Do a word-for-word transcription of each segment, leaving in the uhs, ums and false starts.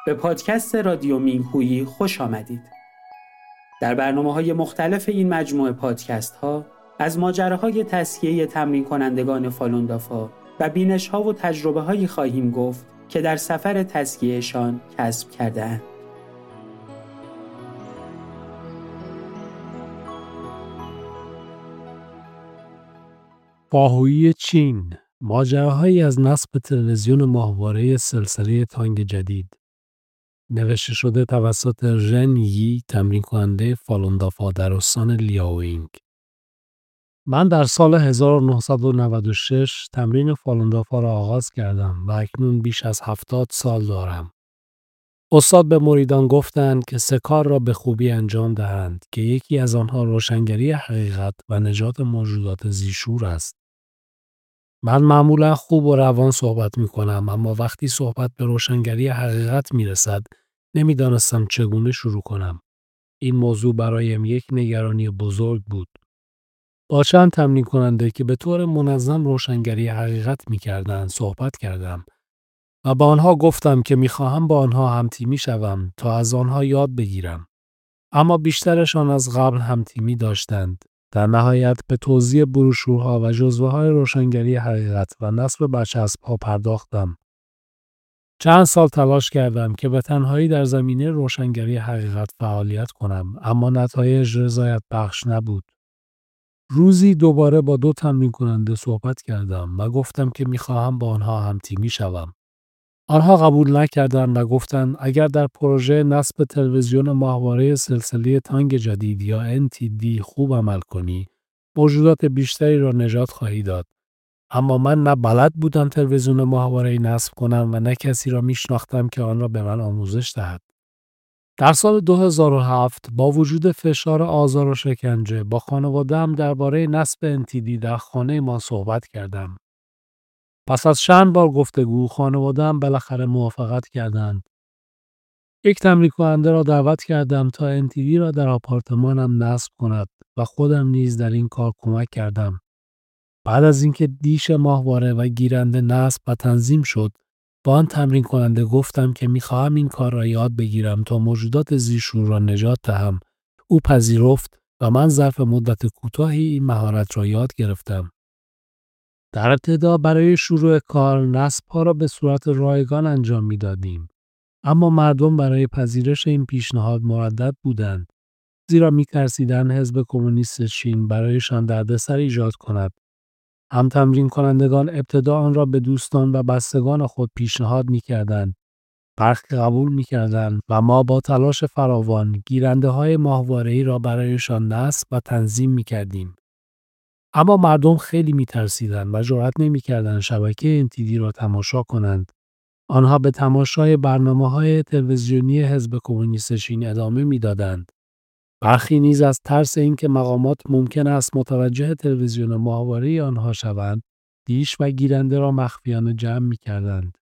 به پادکست رادیو مینگهویی خوش آمدید. در برنامه‌های مختلف این مجموعه پادکست‌ها از ماجراهای تسکیه تمرین کنندگان فالون دافا و بینش‌ها و تجربه‌هایی خواهیم گفت که در سفر تسکیه‌شان کسب کرده‌اند. فاهویی چین، ماجراهایی از نصب تلویزیون ماهواره سلسله تانگ جدید. نوشته شده توسط ژن یی، تمرین کننده فالون دافا در استان لیاوینگ. من در سال هزار و نهصد و نود و شش تمرین فالون دافا را آغاز کردم و اکنون بیش از هفتاد سال دارم. استاد به مریدان گفتند که سه کار را به خوبی انجام دهند که یکی از آنها روشنگری حقیقت و نجات موجودات ذی‌شور است. من معمولا خوب و روان صحبت می کنم، اما وقتی صحبت به روشنگری حقیقت می رسد نمی دانستم چگونه شروع کنم. این موضوع برایم یک نگرانی بزرگ بود. با چند تمرین کننده که به طور منظم روشنگری حقیقت می کردن صحبت کردم و با آنها گفتم که می خواهم با آنها همتیمی شوم تا از آنها یاد بگیرم. اما بیشترشان از قبل همتیمی داشتند. در نهایت به توزیع بروشورها و جزوه‌های روشنگری حقیقت و نصب برچسب‌ها پرداختم. چند سال تلاش کردم که به تنهایی در زمینه روشنگری حقیقت فعالیت کنم، اما نتایج رضایت بخش نبود. روزی دوباره با دو تمرین کننده صحبت کردم و گفتم که می‌خواهم با آنها همتیمی شوم. آنها قبول نکردند و گفتند اگر در پروژه نصب تلویزیون ماهواره سلسله تانگ جدید یا ان تی دی خوب عمل کنی، موجودات بیشتری را نجات خواهی داد. اما من نه بلد بودم تلویزیون ماهواره‌ای نصب کنم و نه کسی را میشناختم که آن را به من آموزش دهد. در سال دو هزار و هفت با وجود فشار آزار و شکنجه با خانواده‌ام درباره نصب ان تی دی در خانه ما صحبت کردم. پس از چند بار گفتگو خانواده‌ام بالاخره موافقت کردند. یک تمرین کننده را دعوت کردم تا ان تی دی را در آپارتمانم نصب کند و خودم نیز در این کار کمک کردم. بعد از اینکه دیش ماهواره و گیرنده نصب و تنظیم شد، با آن تمرین کننده گفتم که می‌خواهم این کار را یاد بگیرم تا موجودات ذی‌شور را نجات دهم. او پذیرفت و من ظرف مدت کوتاهی این مهارت را یاد گرفتم. در ابتدا برای شروع کار نصب‌ها را به صورت رایگان انجام می‌دادیم، اما مردم برای پذیرش این پیشنهاد مردد بودند، زیرا می‌ترسیدند حزب کمونیست چین برایشان دردسر ایجاد کند. هم تمرین کنندگان ابتدا آن را به دوستان و بستگان خود پیشنهاد می‌کردند. برخی قبول می‌کردند و ما با تلاش فراوان گیرنده‌های ماهواره‌ای را برایشان نصب و تنظیم می‌کردیم. اما مردم خیلی می‌ترسیدند و جرئت نمی‌کردند شبکه ان تی دی را تماشا کنند. آنها به تماشای برنامه‌های تلویزیونی حزب کمونیست چین ادامه می‌دادند. برخی نیز از ترس اینکه مقامات ممکن است متوجه تلویزیون ماهواره‌ای آنها شوند، دیش و گیرنده را مخفیانه جمع می‌کردند.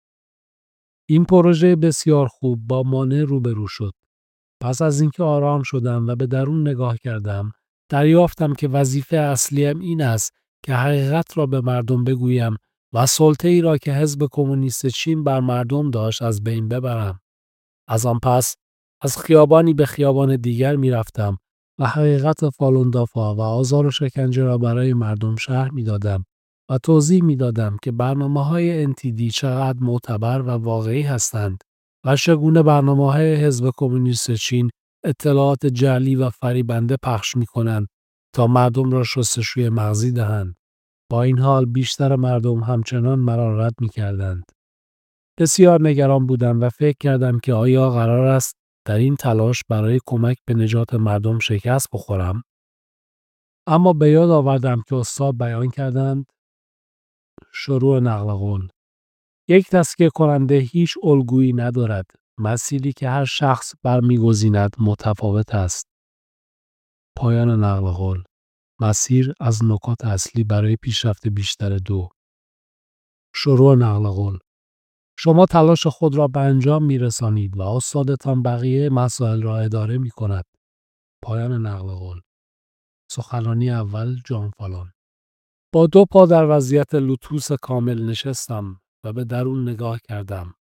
این پروژه بسیار خوب با مانع روبرو شد. پس از اینکه آرام شدم و به درون نگاه کردم، دریافتم که وظیفه اصلیم این است که حقیقت را به مردم بگویم و سلطه‌ای را که حزب کمونیست چین بر مردم داشت از بین ببرم. از آن پس از خیابانی به خیابان دیگر می رفتم و حقیقت فالون دافا و آزار و شکنجه را برای مردم شرح می دادم و توضیح می دادم که برنامه‌های ان تی دی چقدر معتبر و واقعی هستند و چگونه برنامه‌های حزب کمونیست چین اطلاعات جعلی و فریبنده پخش می کنند تا مردم را شستشوی مغزی دهند. با این حال بیشتر مردم همچنان مرا رد می کردند. بسیار نگران بودم و فکر کردم که آیا قرار است در این تلاش برای کمک به نجات مردم شکست بخورم؟ اما به یاد آوردم که استاد بیان کردند شروع نقل قول. یک تسکیه کننده هیچ الگویی ندارد. مسیری که هر شخص برمیگزیند متفاوت است. پایان نقل قول. مسیر از نکات اصلی برای پیشرفت بیشتر دو. شروع نقل قول. شما تلاش خود را به انجام می‌رسانید و استادتان بقیه مسائل را اداره می‌کند. پایان نقل قول. سخنرانی اول جان فالون. با دو پا در وضعیت لوتوس کامل نشستم و به درون نگاه کردم.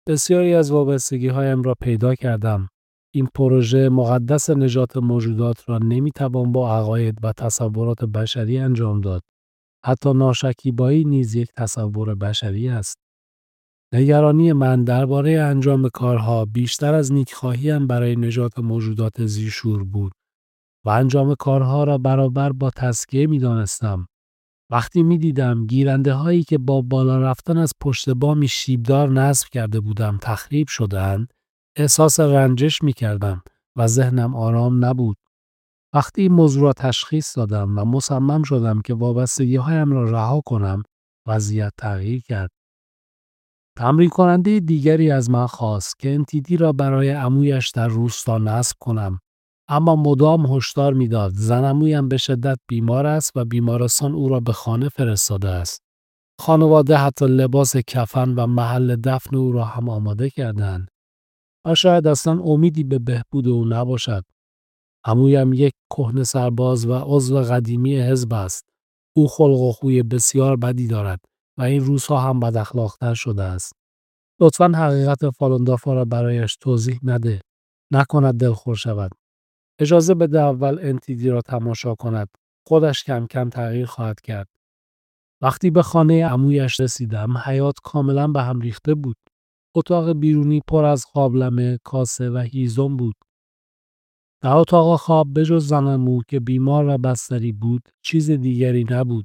بسیاری از وابستگی‌هایم را پیدا کردم. این پروژه مقدس نجات موجودات را نمی‌توان با عقاید و تصورات بشری انجام داد. حتی ناشکیبایی نیز یک تصور بشری است. نگرانی من درباره انجام کارها بیشتر از نیکخواهیم برای نجات موجودات زیرشور بود و انجام کارها را برابر با تزکیه می‌دانستم. وقتی می‌دیدم گیرنده هایی که با بالا رفتن از پشت بامی شیبدار نصب کرده بودم تخریب شدند، احساس رنجش می‌کردم و ذهنم آرام نبود. وقتی این موضوع را تشخیص دادم و مصمم شدم که وابستگی‌هایم را رها کنم، وضعیت تغییر کرد. تمرین کننده دیگری از من خواست که انتیدی را برای عمویش در روستا نصب کنم، اما مدام هشدار می‌داد زن عمویم به شدت بیمار است و بیمارستان او را به خانه فرستاده است. خانواده حتی لباس کفن و محل دفن او را هم آماده کردند و شاید اصلا امیدی به بهبود او نباشد. عمویم یک کهنه سرباز و عضو قدیمی حزب است. او خلق و خوی بسیار بدی دارد و این روزها هم بد اخلاق‌تر شده است. لطفاً حقیقت فالوندافا را برایش توضیح نده. نکند دلخور شود. اجازه بده اول انتیدی را تماشا کند. خودش کم کم تغییر خواهد کرد. وقتی به خانه عمویش رسیدم، حیاط کاملا به هم ریخته بود. اتاق بیرونی پر از قابلمه، کاسه و هیزم بود. در اتاق خواب بجز زن عمو که بیمار و بستری بود، چیز دیگری نبود.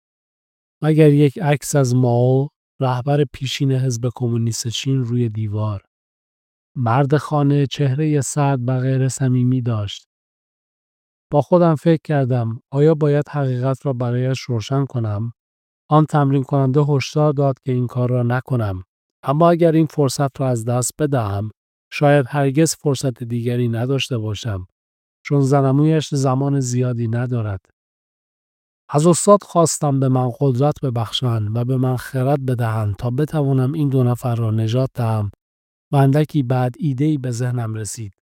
مگر یک عکس از مائو، رهبر پیشین حزب کمونیست چین روی دیوار. مرد خانه چهره سرد و غیر صمیمی داشت. با خودم فکر کردم آیا باید حقیقت را برایش روشن کنم؟ آن تمرین کننده هشدار داد که این کار را نکنم. اما اگر این فرصت را از دست بدهم، شاید هرگز فرصت دیگری نداشته باشم، چون زن عمویش زمان زیادی ندارد. از استاد خواستم به من قدرت ببخشند و به من خرد بدهند تا بتوانم این دو نفر را نجات دهم و اندکی بعد ایده‌ای به ذهنم رسید.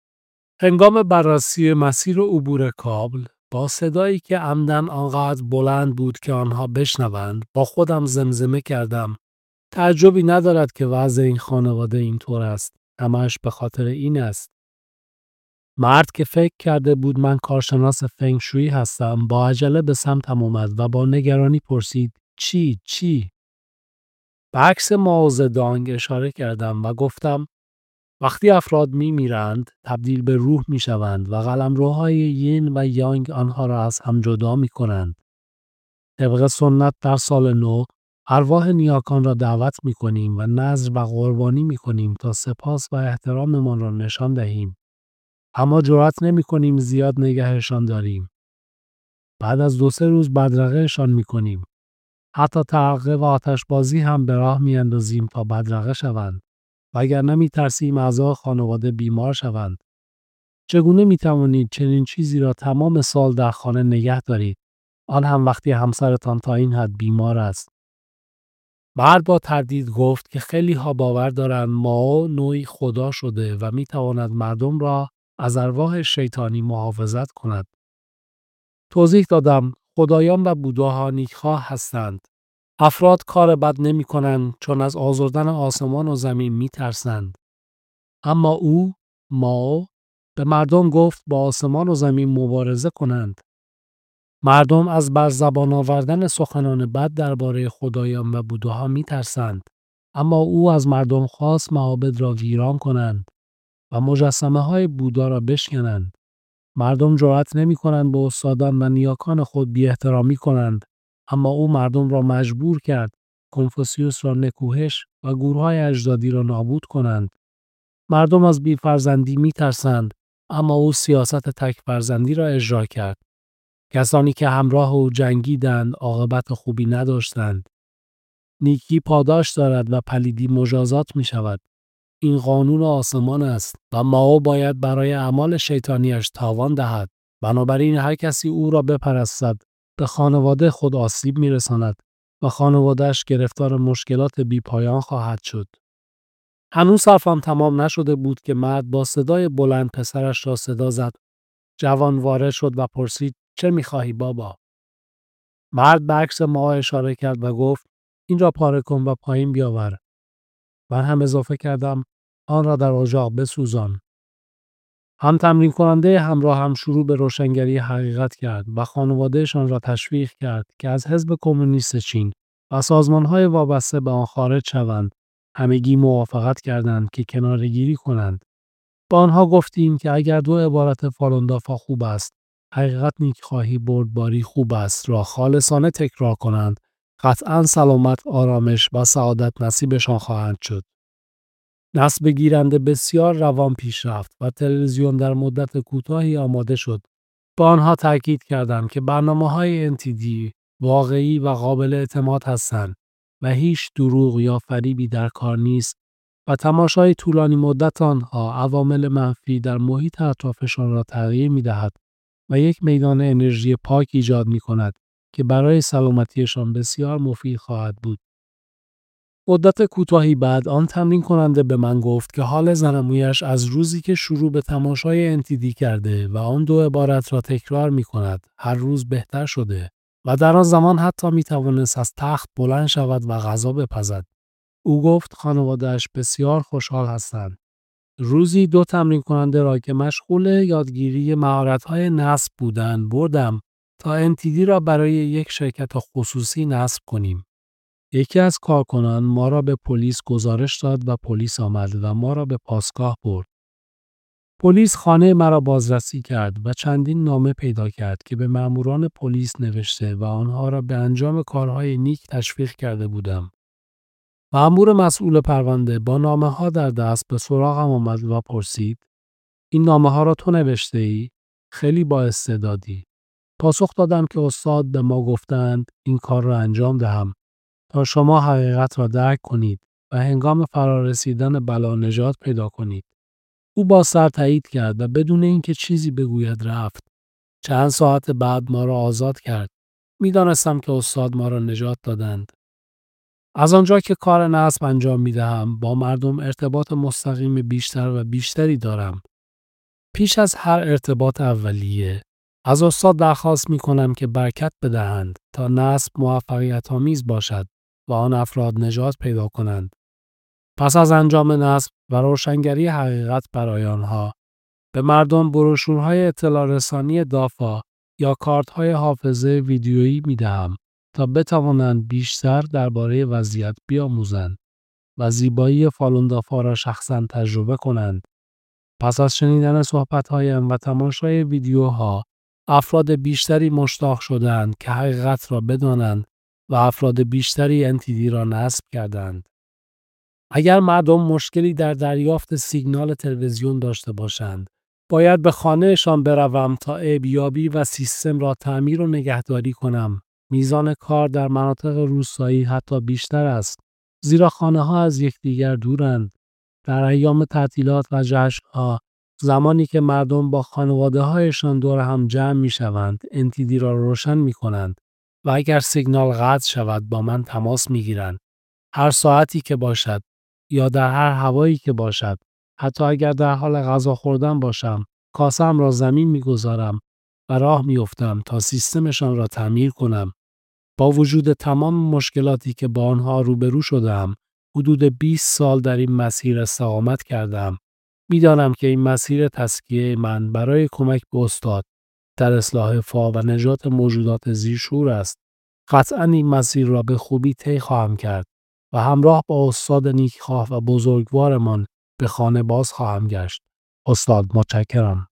هنگام بررسی مسیر عبور کابل، با صدایی که عمدن آنقدر بلند بود که آنها بشنوند، با خودم زمزمه کردم: تعجبی ندارد که وضع این خانواده اینطور است. همش به خاطر این است. مرد که فکر کرده بود من کارشناس فنگ شویی هستم، با عجله به سمتم اومد و با نگرانی پرسید: چی؟ چی؟ به عکس مائو زedong اشاره کردم و گفتم: وقتی افراد می میرند، تبدیل به روح می شوند و قلمروهای یین و یانگ آنها را از هم جدا می کنند. طبق سنت در سال نو، ارواح نیاکان را دعوت می کنیم و نذر و قربانی می کنیم تا سپاس و احتراممان را نشان دهیم. اما جرأت نمی کنیم زیاد نگهشان داریم. بعد از دو سه روز بدرقهشان می کنیم. حتی ترقه و آتشبازی هم به راه می اندازیم تا بدرقه شوند. وگرنه می ترسیم اعضای خانواده بیمار شوند. چگونه می توانید چنین چیزی را تمام سال در خانه نگه دارید؟ آن هم وقتی همسرتان تا این حد بیمار است. مرد با تردید گفت که خیلی ها باور دارند مائو نوعی خدا شده و می تواند مردم را از ارواح شیطانی محافظت کند. توضیح دادم خدایان و بوداها نیکخواه هستند. افراد کار بد نمی کنند چون از آزردن آسمان و زمین می ترسند. اما او، مائو، به مردم گفت با آسمان و زمین مبارزه کنند. مردم از بر زبان آوردن سخنان بد درباره خدایان و بوداها می ترسند. اما او از مردم خواست معابد را ویران کنند و مجسمه های بودا را بشکنند. مردم جرأت نمی کنند به استادان و نیاکان خود بی احترامی کنند. اما او مردم را مجبور کرد کنفوسیوس را نکوهش و گورهای اجدادی را نابود کنند. مردم از بی فرزندی می ترسند، اما او سیاست تک فرزندی را اجرا کرد. کسانی که همراه او جنگیدند عاقبت خوبی نداشتند. نیکی پاداش دارد و پلیدی مجازات می شود. این قانون آسمان است و مائو باید برای اعمال شیطانیش تاوان دهد. بنابراین هر کسی او را بپرستد به خانواده خود آسیب می رساند و خانوادهش گرفتار مشکلات بی پایان خواهد شد. هنوز حرفم تمام نشده بود که مرد با صدای بلند پسرش را صدا زد. جوان وارد شد و پرسید: چه می‌خواهی بابا؟ مرد به عکس مائو اشاره کرد و گفت: این را پاره کن و پایین بیاور. من هم اضافه کردم آن را در اجاق بسوزان. هم تمرین کننده همراه هم شروع به روشنگری حقیقت کرد و خانوادهشان را تشویق کرد که از حزب کمونیست چین و سازمان‌های وابسته به آن خارج شوند. همگی موافقت کردند که کناره‌گیری کنند. با آنها گفتیم که اگر دو عبارت فالون دافا خوب است، حقیقت نیکخواهی بردباری خوب است را خالصانه تکرار کنند، قطعاً سلامت، آرامش و سعادت نصیبشان خواهند شد. نصب گیرنده بسیار روان پیش رفت و تلویزیون در مدت کوتاهی آماده شد. با آنها تاکید کردم که برنامه‌های ان تی دی واقعی و قابل اعتماد هستند و هیچ دروغ یا فریبی در کار نیست و تماشای طولانی مدت آنها عوامل منفی در محیط اطرافشان را تغییر می‌دهد و یک میدان انرژی پاک ایجاد می‌کند که برای سلامتیشان بسیار مفید خواهد بود. مدت کوتاهی بعد آن تمرین کننده به من گفت که حال زنمویش از روزی که شروع به تماشای ان تی دی کرده و آن دو عبارت را تکرار می کند هر روز بهتر شده و در آن زمان حتی می توانست از تخت بلند شود و غذا بپزد. او گفت خانواده‌اش بسیار خوشحال هستند. روزی دو تمرین کننده را که مشغول یادگیری مهارت‌های نصب بودند بردم تا ان تی دی را برای یک شرکت خصوصی نصب کنیم. یکی از کارکنان ما را به پلیس گزارش داد و پلیس آمد و ما را به پاسگاه برد. پلیس خانه مرا بازرسی کرد و چندین نامه پیدا کرد که به ماموران پلیس نوشته و آنها را به انجام کارهای نیک تشویق کرده بودم. مامور مسئول پرونده با نامه ها در دست به سراغم آمد و پرسید: این نامه ها را تو نوشته ای؟ خیلی با استعدادی. پاسخ دادم که استاد به ما گفتند این کار را انجام دهم تا شما حقیقت را درک کنید و هنگام فرارسیدن بلا نجات پیدا کنید. او با سر تایید کرد و بدون اینکه چیزی بگوید رفت. چند ساعت بعد ما را آزاد کرد. می دانستم که استاد ما را نجات دادند. از آنجا که کار نصب انجام می دهم با مردم ارتباط مستقیم بیشتر و بیشتری دارم. پیش از هر ارتباط اولیه از استاد درخواست می کنم که برکت بدهند تا نصب موفقیت آمیز باشد و آن افراد نجات پیدا کنند. پس از انجام نصب و روشنگری حقیقت برای آنها به مردم بروشورهای اطلاع رسانی دافا یا کارت‌های حافظه ویدیویی می‌دهم تا بتوانند بیشتر درباره وضعیت بیاموزند و زیبایی فالون دافا را شخصاً تجربه کنند. پس از شنیدن صحبت‌هایم و تماشای ویدیوها افراد بیشتری مشتاق شدند که حقیقت را بدانند و افراد بیشتری ان تی دی را نصب کردند. اگر مردم مشکلی در دریافت سیگنال تلویزیون داشته باشند، باید به خانهشان بروم تا عیبیابی و سیستم را تعمیر و نگهداری کنم. میزان کار در مناطق روستایی حتی بیشتر است، زیرا خانه‌ها از یکدیگر دورند. در ایام تعطیلات و جشن‌ها، زمانی که مردم با خانواده‌هایشان دور هم جمع می‌شوند، ان تی دی را روشن می‌کنند و اگر سیگنال قطع شود با من تماس می‌گیرند. هر ساعتی که باشد یا در هر هوایی که باشد، حتی اگر در حال غذا خوردن باشم، کاسه‌ام را زمین می‌گذارم و راه می‌افتم تا سیستمشان را تعمیر کنم. با وجود تمام مشکلاتی که با آنها روبرو شدم، حدود بیست سال در این مسیر استقامت کردم. می‌دانم که این مسیر تزکیه من برای کمک به استاد در اصلاح فا و نجات موجودات زیرشور است. قطعاً این مسیر را به خوبی طی خواهم کرد و همراه با استاد نیکخواه و بزرگوارمان به خانه باز خواهم گشت. استاد متشکرم.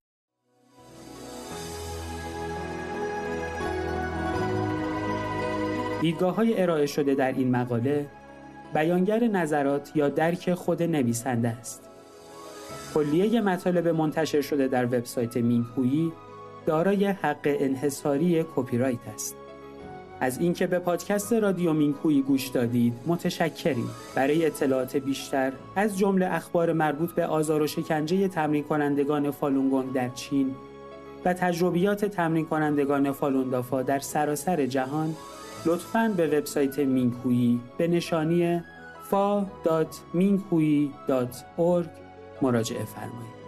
دیدگاه‌های ارائه شده در این مقاله بیانگر نظرات یا درک خود نویسنده است. کلیه مطالب منتشر شده در وبسایت مینگهویی دارای حق انحصاری کپی رایت است. از اینکه به پادکست رادیو مینگهویی گوش دادید متشکریم. برای اطلاعات بیشتر از جمله اخبار مربوط به آزار و شکنجه تمرین کنندگان فالون گونگ در چین و تجربیات تمرین کنندگان فالون دافا در سراسر جهان، لطفاً به وبسایت مینگهویی به نشانی فا دات مینگهویی دات اورگ مراجعه فرمایید.